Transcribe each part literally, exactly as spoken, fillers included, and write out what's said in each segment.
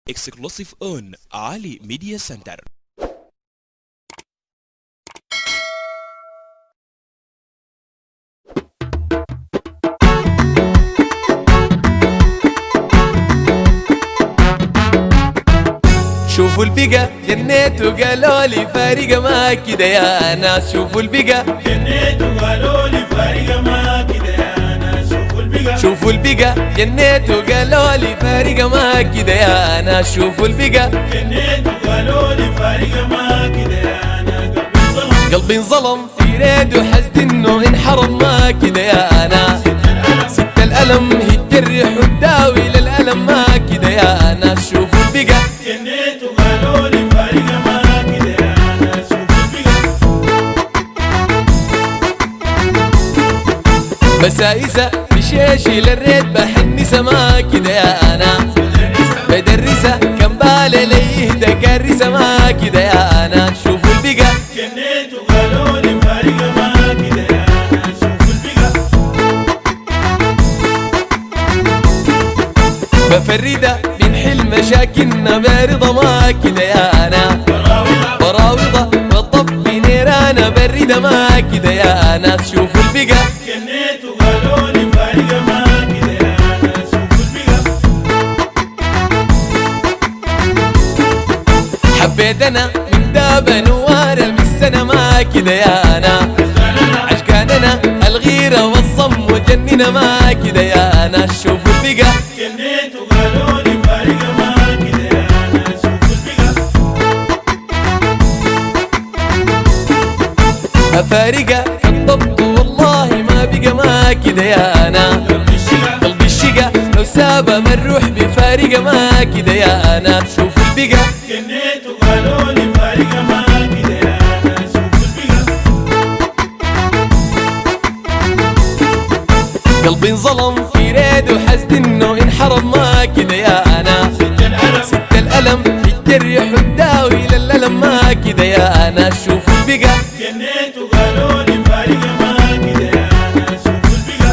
exclusive on Ali Media Center. شوفوا البقا جنيت وقالوا لي فارقة ما كده يا ناس. شوفوا البقا جنيت وقالوا لي فارقة ما كده يا ناس. شوفوا البقا شوفوا البقا جنيت وقالوا لي فارقة ما كده يا ناس. شوفوا البقا جنيت وقالوا لي فارقة ما كده يا ناس. قلبي انظلم في ريد وحسد انه انحرم ما كده يا ناس. ست الألم هي تجرح وتداوي للألم ما كده يا ناس. شوفوا البقا جنيت وقالوا لي فارقة ما كده يا ناس. شوفوا البقا بسايسة بشيشي للريت بحنسة ما كده يا ناس. بدرسة كم بالي ليهدى كرسة ما كده يا ناس. شوفوا البقا جنيت وقالوا لي فارقة ما كده يا ناس. شوفوا البقا بفردة من حلم مشاكلنا باردة ما كده يا ناس. براوضة والطفي نيرانة باردة ما كده يا ناس. شوفوا البقا جنيت وقالوا لي فارقة ما كده يا ناس. شوفوا البقا حبيت انا من دابة نوارة بالسنة ما كده يا ناس. عشقاننا الغيرة والصم وجننا ما كده يا ناس. شوفوا البقا جنيت وقالوا لي فارقة ما كده يا ناس. شوفوا البقا فارقة كالضبط والله ما بقى ما كده يا ناس. قلبي الشقا لو سابه ما نروح بفارقة ما كده يا ناس. شوفوا البقا جنيت وقالوا لي فارقة ما كده يا ناس. شوفوا البقا قلبي انظلم في ريد وحسد انه انحرم ما كده يا ناس. ست الألم يتجرح وتداوي للألم ما كده يا ناس. شوفوا البقا جنيت وقالوا لي فارقة ما كده يا ناس. شوفوا البقا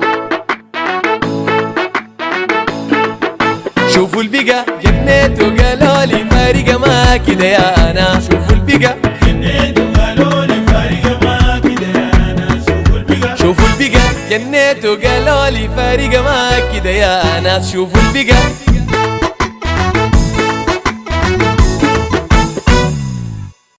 شوفوا البقا جنيت وقالوا لي فارقة ما كده يا ناس. شوفوا البقا جنيت وقالوا لي فارقة ما كده يا ناس. شوفوا البقا شوفوا البقا جنيت وقالوا لي فارقة ما كده يا ناس. شوفوا البقا